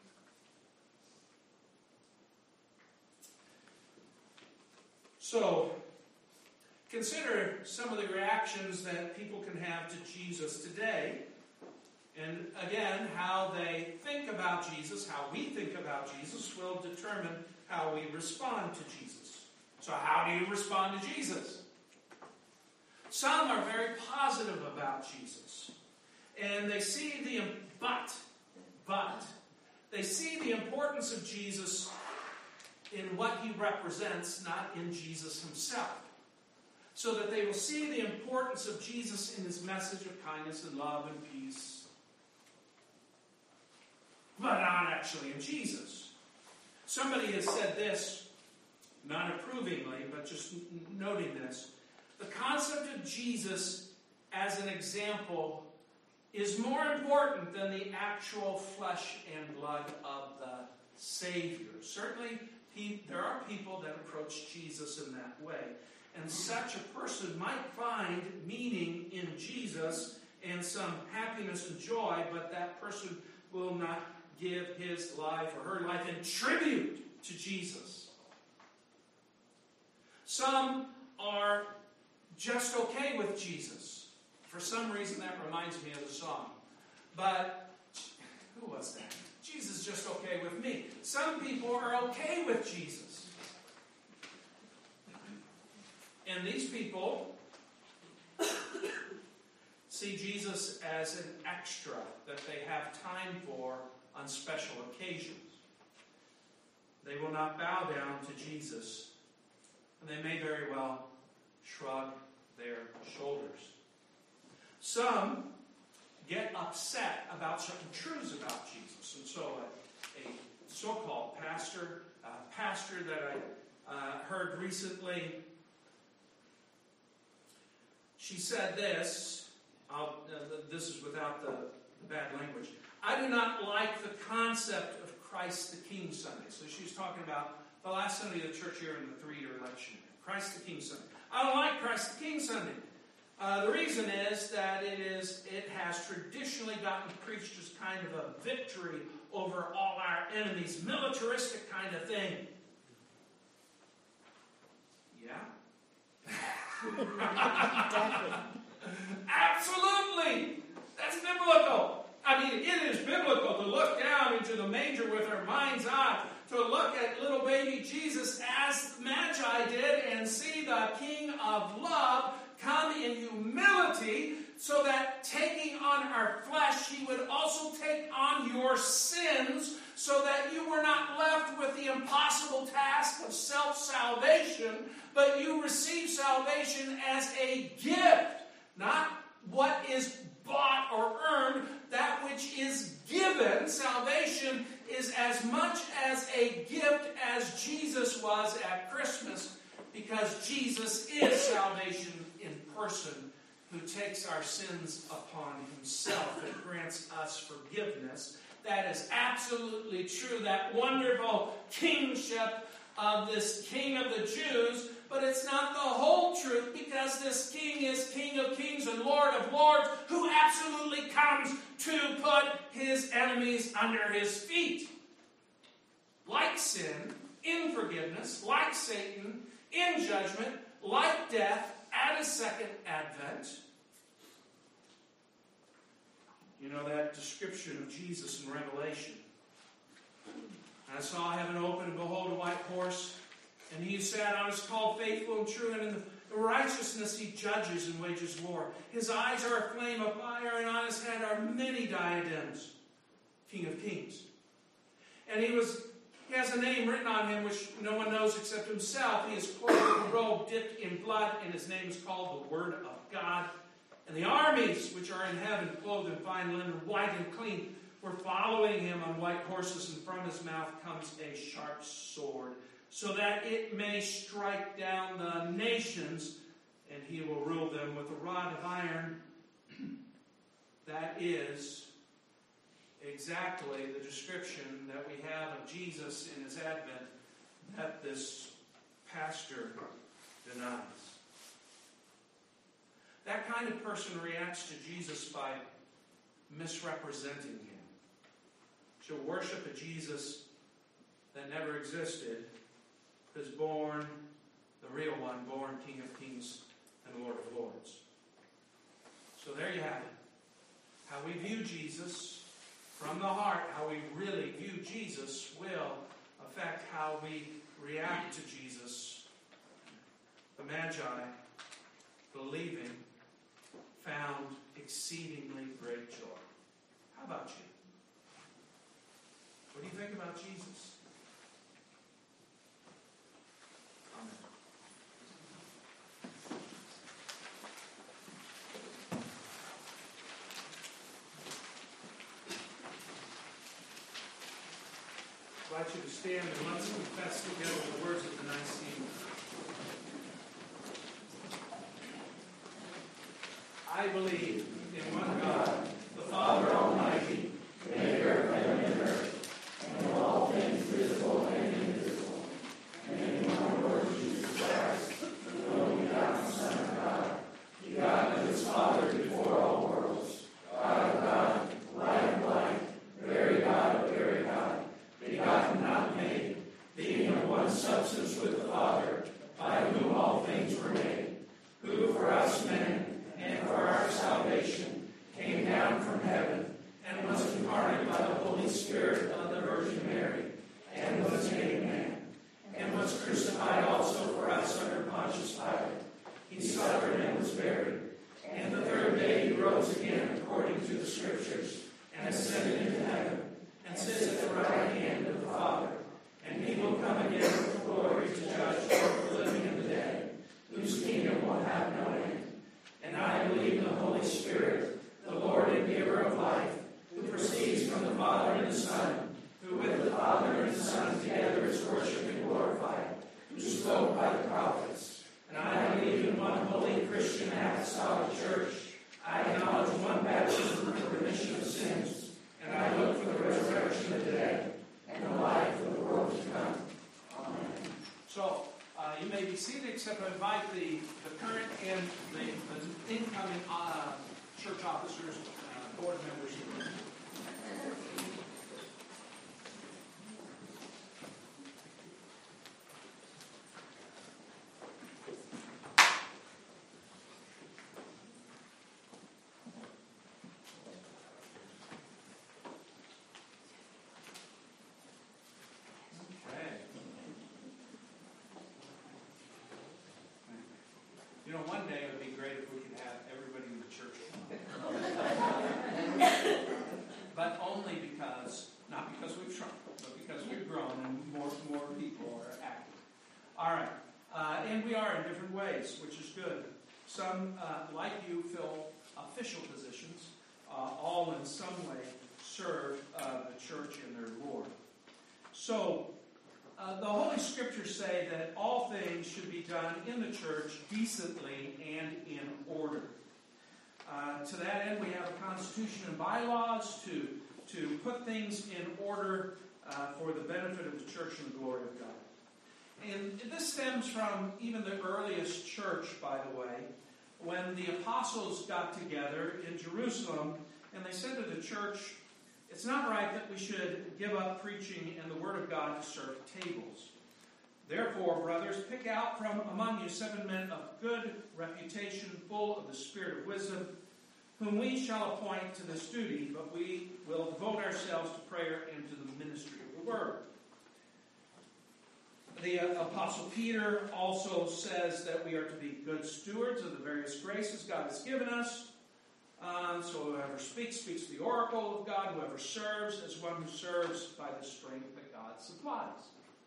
So, consider some of the reactions that people can have to Jesus today. And again, how they think about Jesus, how we think about Jesus, will determine how we respond to Jesus. So how do you respond to Jesus? Some are very positive about Jesus. And they see they see the importance of Jesus in what he represents, not in Jesus himself. So that they will see the importance of Jesus in his message of kindness and love and peace, but not actually in Jesus. Somebody has said this, not approvingly, but just noting this. The concept of Jesus as an example is more important than the actual flesh and blood of the Savior. Certainly, there are people that approach Jesus in that way. And such a person might find meaning in Jesus and some happiness and joy, but that person will not give his life or her life in tribute to Jesus. Some are just okay with Jesus. For some reason, that reminds me of the song. But Who was that? Jesus is just okay with me. Some people are okay with Jesus. And these people see Jesus as an extra that they have time for on special occasions. They will not bow down to Jesus, and they may very well shrug their shoulders. Some get upset about certain truths about Jesus, and so a so-called pastor that I heard recently, she said this. This is without the bad language. I do not like the concept of Christ the King Sunday. So she was talking about the last Sunday of the church year in the 3-year election. Christ the King Sunday. I don't like Christ the King Sunday. The reason is that it has traditionally gotten preached as kind of a victory over all our enemies, militaristic kind of thing. Yeah? Absolutely! That's biblical. I mean, it is biblical to look down into the manger with our mind's eye, to look at little baby Jesus as Magi did and see the King of love come in humility, so that taking on our flesh, he would also take on your sins, so that you were not left with the impossible task of self-salvation, but you receive salvation as a gift, not what is bought or earned, that which is given. Salvation is as much as a gift as Jesus was at Christmas, because Jesus is salvation in person, who takes our sins upon himself and grants us forgiveness. That is absolutely true. That wonderful kingship of this King of the Jews, but it's not the whole truth, because this King is King of Kings and Lord of Lords, who absolutely comes to put his enemies under his feet. Like sin, in forgiveness, like Satan, in judgment, like death, at his second advent. You know that description of Jesus in Revelation. I saw heaven open, and behold, a white horse, and he who sat on it is called Faithful and True, and in the righteousness he judges and wages war. His eyes are a flame of fire, and on his head are many diadems. King of Kings. And he has a name written on him which no one knows except himself. He is clothed with a robe dipped in blood, and his name is called the Word of God. And the armies which are in heaven, clothed in fine linen, white and clean, were following him on white horses, and from his mouth comes a sharp sword, so that it may strike down the nations, and he will rule them with a rod of iron. That is exactly the description that we have of Jesus in his advent that this pastor denies. That kind of person reacts to Jesus by misrepresenting him. She'll worship a Jesus that never existed, is born, the real one, born King of Kings and Lord of Lords. So there you have it. How we view Jesus from the heart, how we really view Jesus, will affect how we react to Jesus. The Magi, believing, found exceedingly great joy. How about you? What do you think about Jesus? Amen. I invite you to stand and let's confess together the words of the Nicene. I believe in one God, the Father Almighty, maker of heaven and earth, and of all things visible and invisible, and in one Lord Jesus Christ, the only begotten Son of God, begotten of his Father before all worlds, God of God, light of light, very God of very God, begotten, not made, being of one substance with the Father, by whom all things were made, who for us men and for our salvation buried. And the third day he rose again according to the Scriptures, and ascended into heaven, and sits at the right hand of the Father. And he will come again with glory to judge both the living and the dead, whose kingdom will have no end. And I believe in the Holy Spirit, the Lord and giver of life, who proceeds from the Father and the Son, who with the Father and the Son together is worshipped and glorified, who spoke by the prophets. And I believe in one holy Christian apostolic church. I acknowledge one baptism for the remission of sins, and I look for the resurrection of the dead and the life of the world to come. Amen. So, you may be seated, except I invite the current and the incoming church officers, board members. You know, one day it would be great if we could have everybody in the church. But only because, not because we've shrunk, but because we've grown and more people are active. All right. And we are in different ways, which is good. Some, like you, fill official positions, all in some way serve the church and their Lord. So, the Holy Scriptures say that all things should be done in the church decently and in order. To that end, we have a constitution and bylaws to put things in order for the benefit of the church and the glory of God. And this stems from even the earliest church, by the way, when the apostles got together in Jerusalem and they said to the church, it's not right that we should give up preaching and the Word of God to serve tables. Therefore, brothers, pick out from among you 7 men of good reputation, full of the spirit of wisdom, whom we shall appoint to this duty, but we will devote ourselves to prayer and to the ministry of the Word. The Apostle Peter also says that we are to be good stewards of the various graces God has given us. So whoever speaks the oracle of God. Whoever serves as one who serves by the strength that God supplies.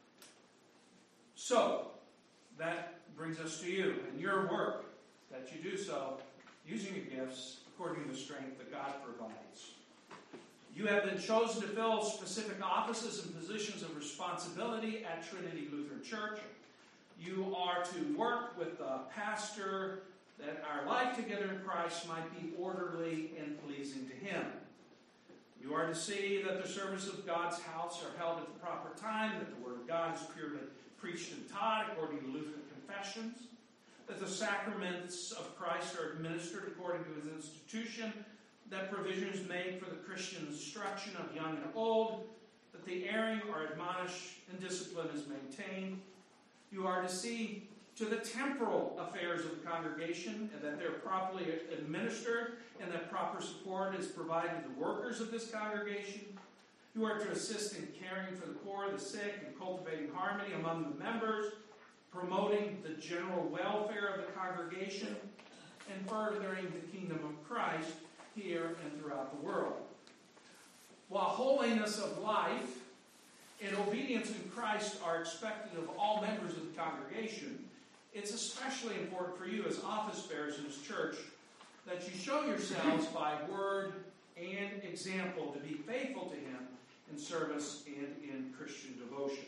So, that brings us to you and your work, that you do so using your gifts according to the strength that God provides. You have been chosen to fill specific offices and positions of responsibility at Trinity Lutheran Church. You are to work with the pastor that our life together in Christ might be orderly and pleasing to Him. You are to see that the service of God's house are held at the proper time, that the Word of God is purely preached and taught according to Lutheran confessions, that the sacraments of Christ are administered according to His institution, that provision is made for the Christian instruction of young and old, that the erring are admonished and discipline is maintained. You are to see to the temporal affairs of the congregation, and that they're properly administered, and that proper support is provided to the workers of this congregation. You are to assist in caring for the poor, the sick, and cultivating harmony among the members, promoting the general welfare of the congregation, and furthering the kingdom of Christ here and throughout the world. While holiness of life and obedience in Christ are expected of all members of the congregation, it's especially important for you as office bearers in His church that you show yourselves by word and example to be faithful to Him in service and in Christian devotion.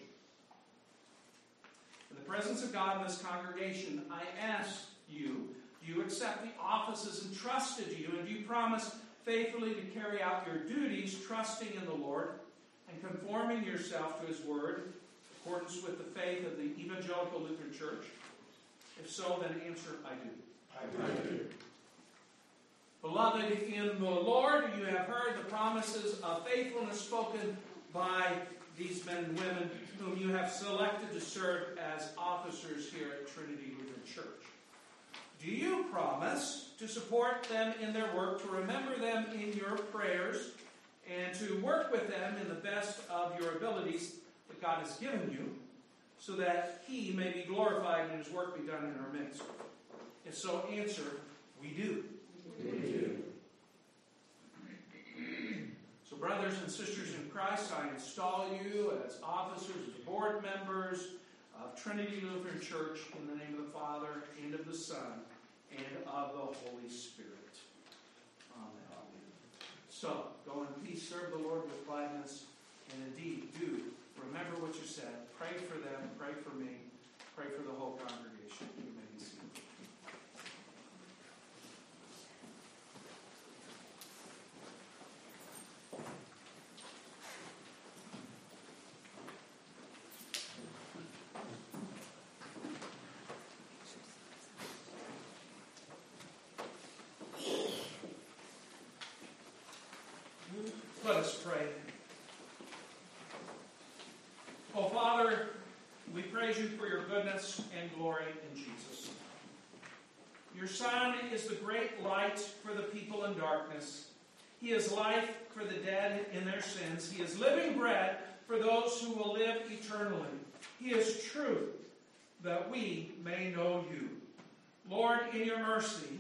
In the presence of God in this congregation, I ask you, do you accept the offices entrusted to you, and do you promise faithfully to carry out your duties, trusting in the Lord and conforming yourself to His Word, in accordance with the faith of the Evangelical Lutheran Church? If so, then answer, I do. I do. Beloved in the Lord, you have heard the promises of faithfulness spoken by these men and women whom you have selected to serve as officers here at Trinity Lutheran Church. Do you promise to support them in their work, to remember them in your prayers, and to work with them in the best of your abilities that God has given you, so that He may be glorified and His work be done in our midst? If so, answer, We do. We do. So brothers and sisters in Christ, I install you as officers, as board members of Trinity Lutheran Church in the name of the Father, and of the Son, and of the Holy Spirit. Amen. So, go in peace, serve the Lord with gladness, and indeed do remember what you said. Pray for them, pray for me, pray for the whole congregation. You may be seated. Let us pray. Oh, Father, we praise you for your goodness and glory in Jesus. Your Son is the great light for the people in darkness. He is life for the dead in their sins. He is living bread for those who will live eternally. He is truth that we may know you. Lord, in your mercy,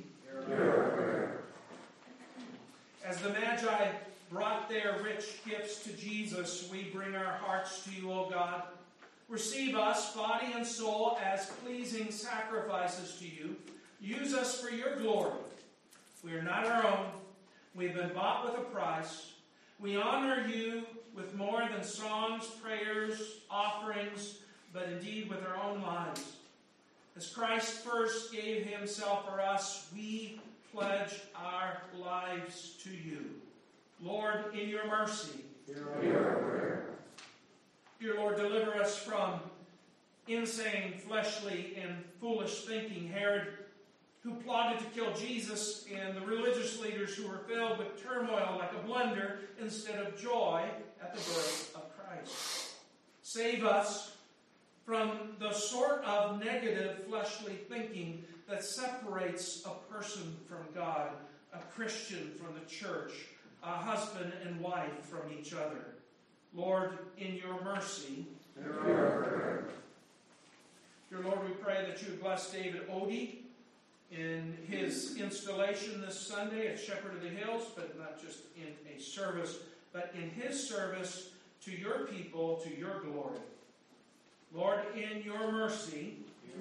as the Magi brought their rich gifts to Jesus, we bring our hearts to you, O God. Receive us, body and soul, as pleasing sacrifices to you. Use us for your glory. We are not our own. We've been bought with a price. We honor you with more than songs, prayers, offerings, but indeed with our own lives. As Christ first gave himself for us, we pledge our lives to you. Lord, in your mercy, dear Lord, deliver us from insane, fleshly, and foolish thinking. Herod, who plotted to kill Jesus, and the religious leaders who were filled with turmoil like a blender instead of joy at the birth of Christ. Save us from the sort of negative fleshly thinking that separates a person from God, a Christian from the church, a husband and wife from each other. Lord, in your mercy, dear Lord, we pray that you would bless David Odie in his installation this Sunday at Shepherd of the Hills, but not just in a service, but in his service to your people, to your glory. Lord, in your mercy,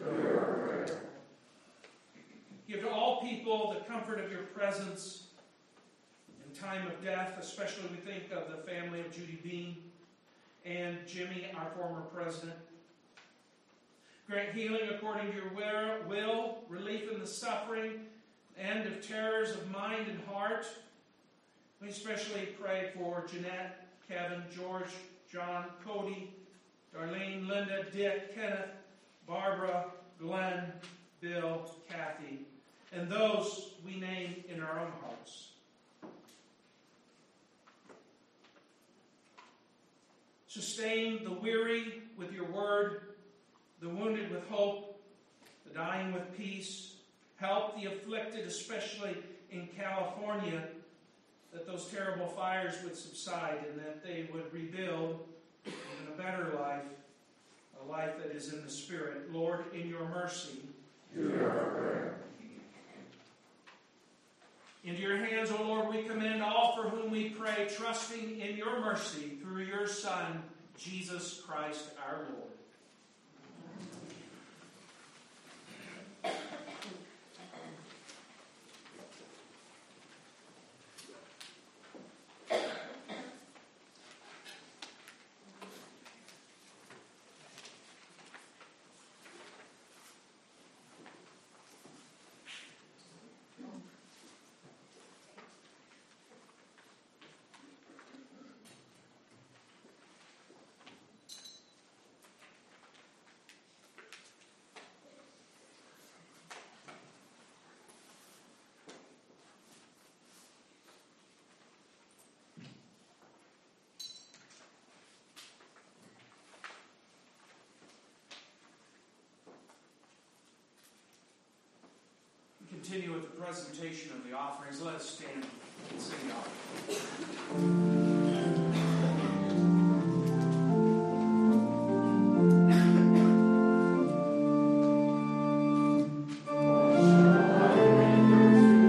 give to all people the comfort of your presence in time of death. Especially we think of the family of Judy Bean and Jimmy, our former president. Grant healing according to your will, relief in the suffering, end of terrors of mind and heart. We especially pray for Jeanette, Kevin, George, John, Cody, Darlene, Linda, Dick, Kenneth, Barbara, Glenn, Bill, Kathy, and those we name in our own hearts. Sustain the weary with your word, the wounded with hope, the dying with peace. Help the afflicted, especially in California, that those terrible fires would subside and that they would rebuild even a better life, a life that is in the Spirit. Lord, in your mercy, into your hands, O Lord, we commend all for whom we pray, trusting in your mercy through your Son, Jesus Christ our Lord. Continue with the presentation of the offerings. Let us stand and sing the offering. Thank you.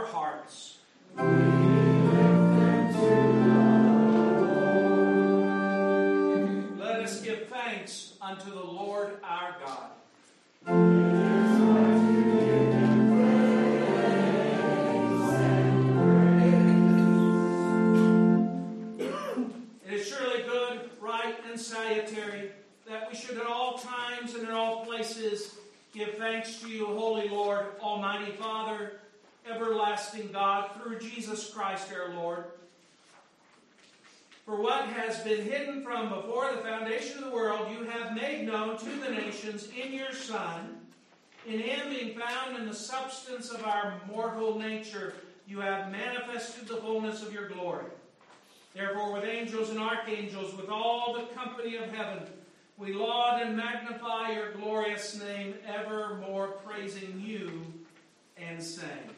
hearts. Let us give thanks unto the Lord our God. It is surely good, right, and salutary that we should at all times and in all places give thanks to you, Holy Lord, Almighty Father, everlasting God, through Jesus Christ our Lord. For what has been hidden from before the foundation of the world, you have made known to the nations in your Son. In him being found in the substance of our mortal nature, you have manifested the fullness of your glory. Therefore, with angels and archangels, with all the company of heaven, we laud and magnify your glorious name, evermore praising you and saying,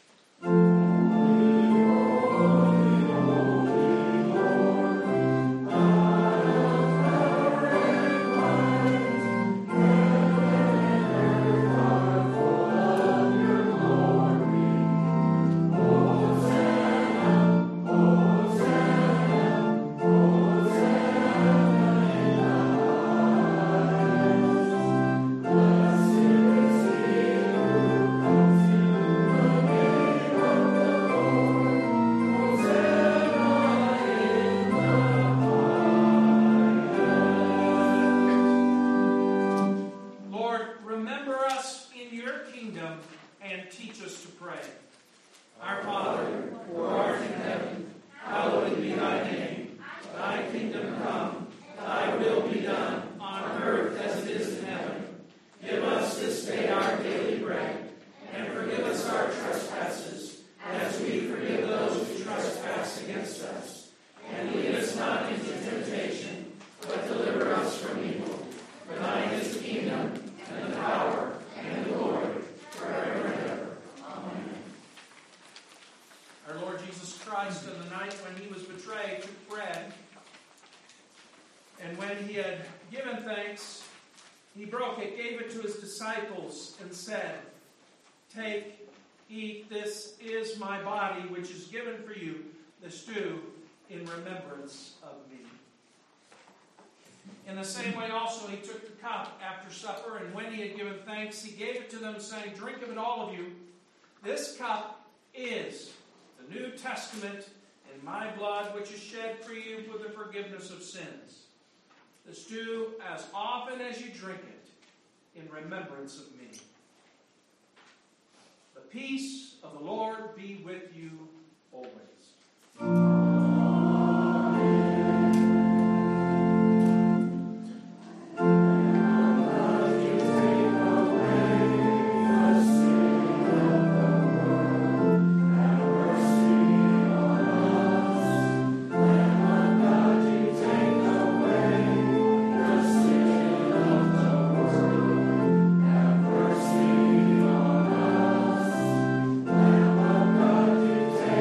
and said, "Take, eat, this is my body, which is given for you. This do in remembrance of me." In the same way also he took the cup after supper, and when he had given thanks, he gave it to them, saying, "Drink of it, all of you. This cup is the New Testament in my blood, which is shed for you for the forgiveness of sins. This do as often as you drink it in remembrance of me." The peace of the Lord be with you always. Take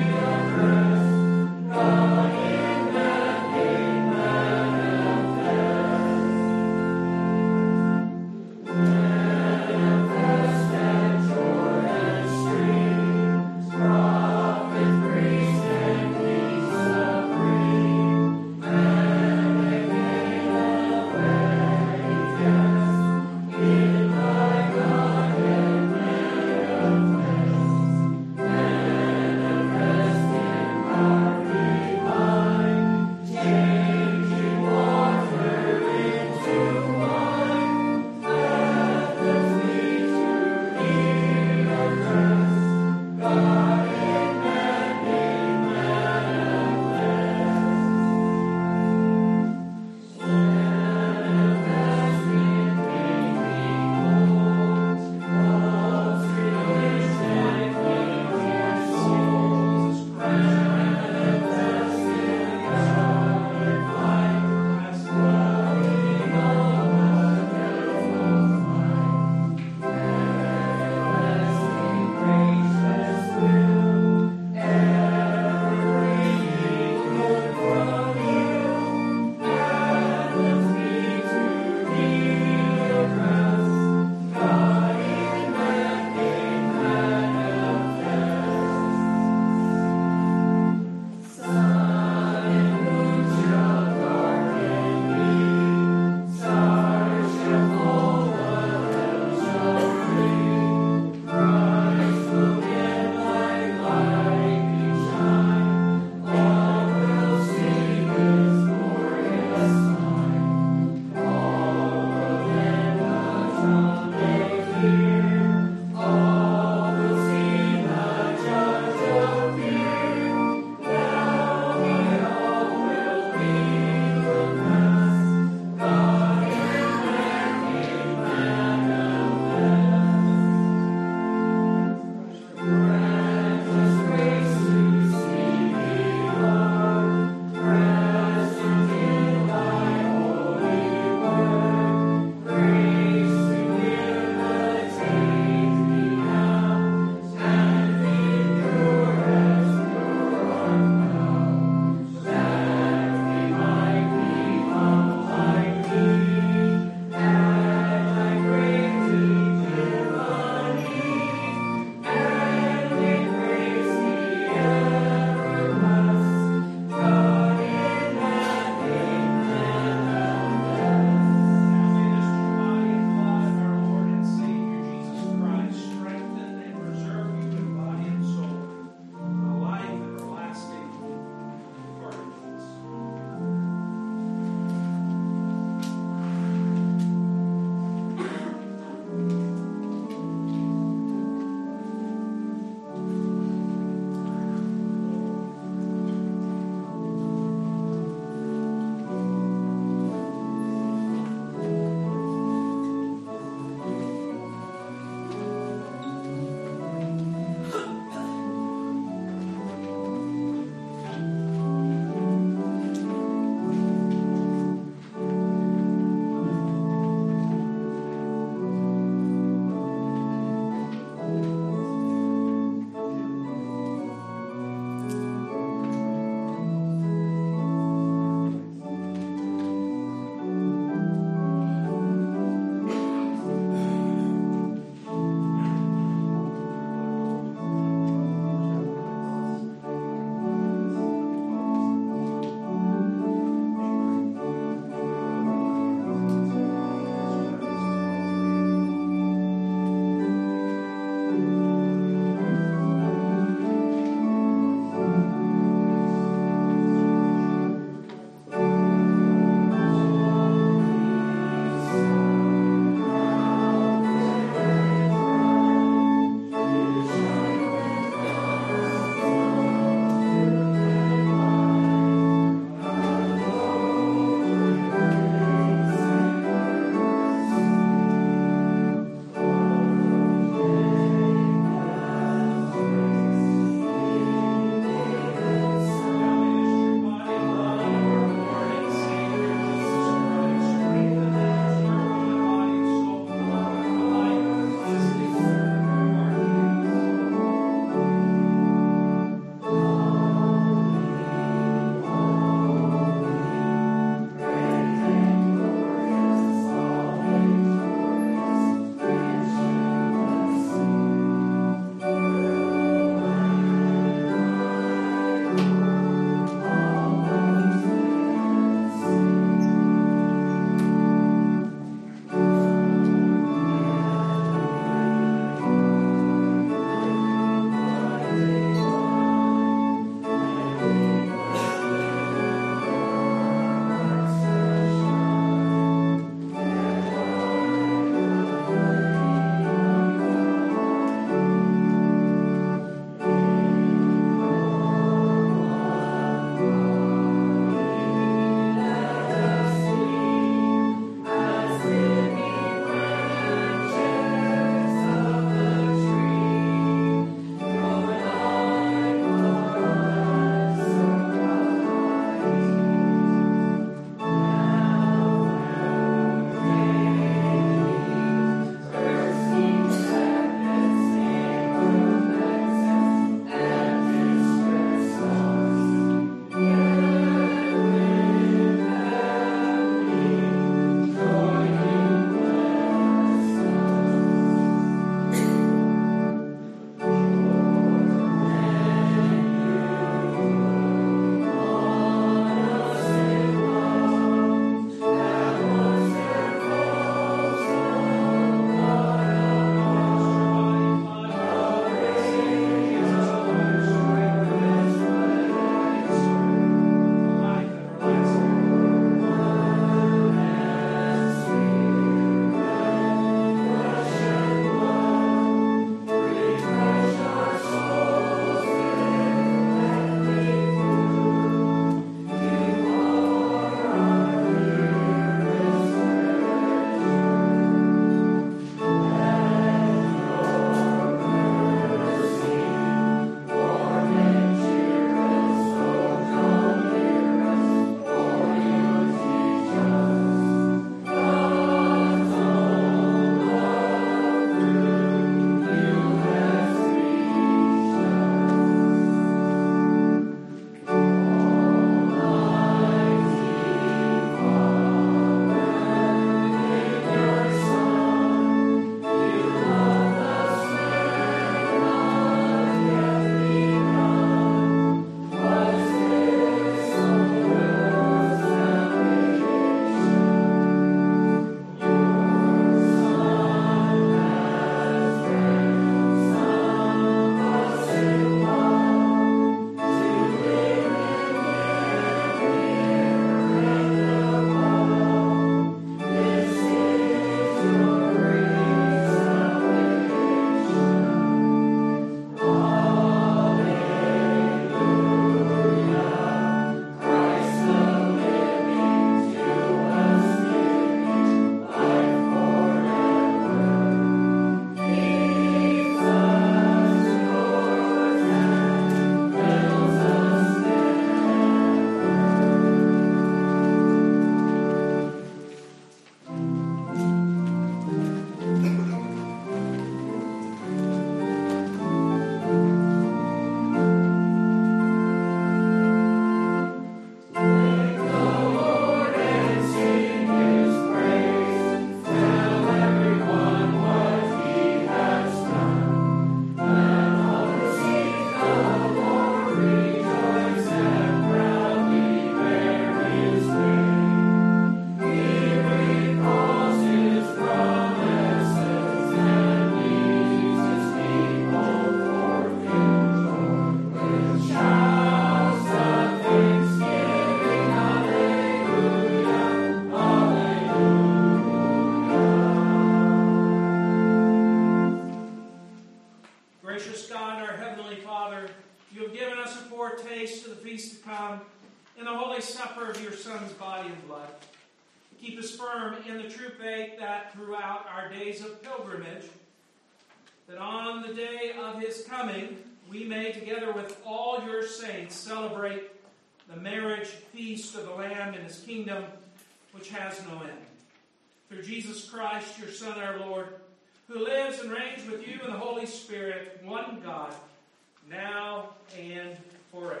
foretaste of the feast to come, in the holy supper of your Son's body and blood. Keep us firm in the true faith that throughout our days of pilgrimage, that on the day of his coming, we may, together with all your saints, celebrate the marriage feast of the Lamb in his kingdom, which has no end. Through Jesus Christ, your Son, our Lord, who lives and reigns with you in the Holy Spirit, one God, now and forever.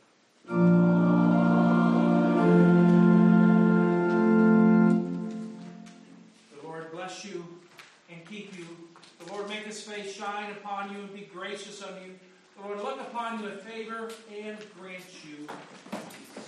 The Lord bless you and keep you. The Lord make his face shine upon you and be gracious unto you. The Lord look upon you with favor and grant you peace.